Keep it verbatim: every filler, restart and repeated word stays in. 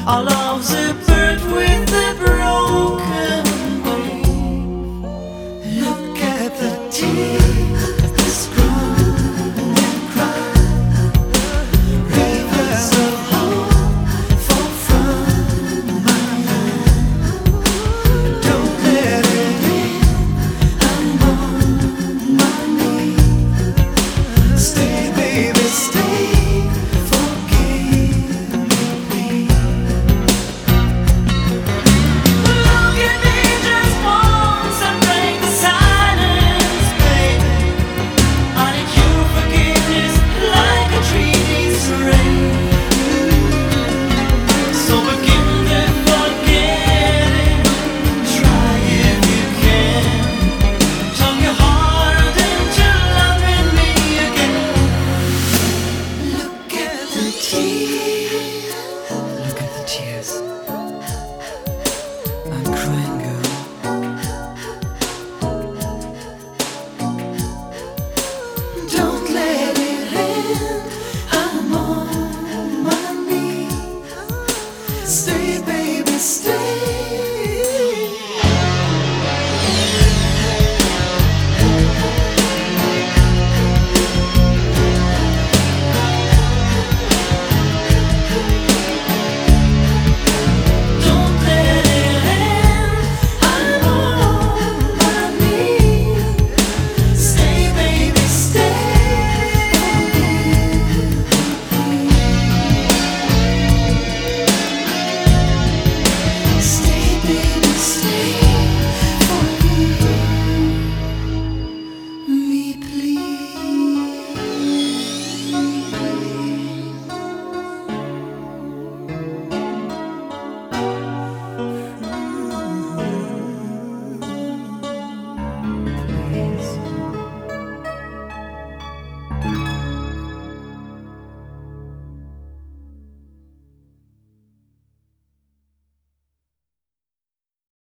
Our love's a bird with a broken wing. Look at the tears that's grown and cried. Rivers of hope fall from my eyes. Don't let it in, I'm on my knees. Stay, baby, stay. Look at the tears. I'm crying, girl. Don't let it in. I'm on my knees. Stay, baby, stay.